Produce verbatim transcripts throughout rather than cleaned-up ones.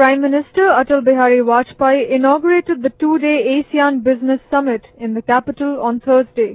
Prime Minister Atal Bihari Vajpayee inaugurated the two-day ASEAN Business Summit in the capital on Thursday.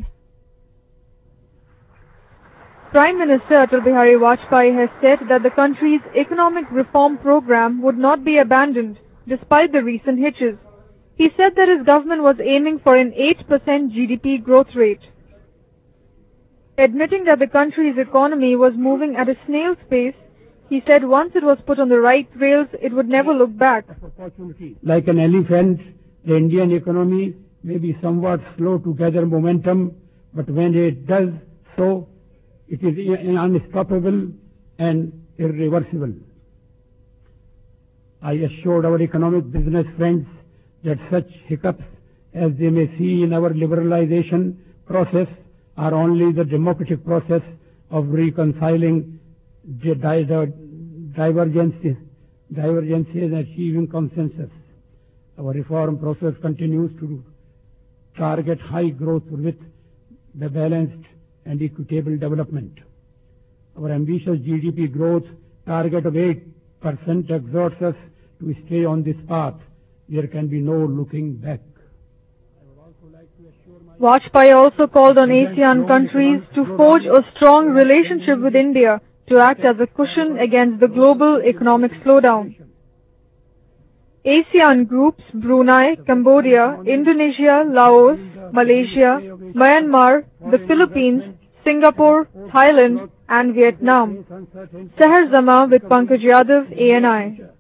Prime Minister Atal Bihari Vajpayee has said that the country's economic reform program would not be abandoned despite the recent hitches. He said that his government was aiming for an eight percent G D P growth rate. Admitting that the country's economy was moving at a snail's pace, he said once it was put on the right rails, it would never look back. Like an elephant, the Indian economy may be somewhat slow to gather momentum, but when it does so, it is unstoppable and irreversible. I assured our economic business friends that such hiccups as they may see in our liberalization process are only the democratic process of reconciling divergences, divergences and achieving consensus. Our reform process continues to target high growth with the balanced and equitable development. Our ambitious G D P growth target of eight percent exhorts us to stay on this path. There can be no looking back. Vajpayee also called on ASEAN countries to forge a strong relationship with India to act as a cushion against the global economic slowdown. ASEAN groups Brunei, Cambodia, Indonesia, Laos, Malaysia, Myanmar, the Philippines, Singapore, Thailand and Vietnam. Seher Zama with Pankaj Yadav, A N I.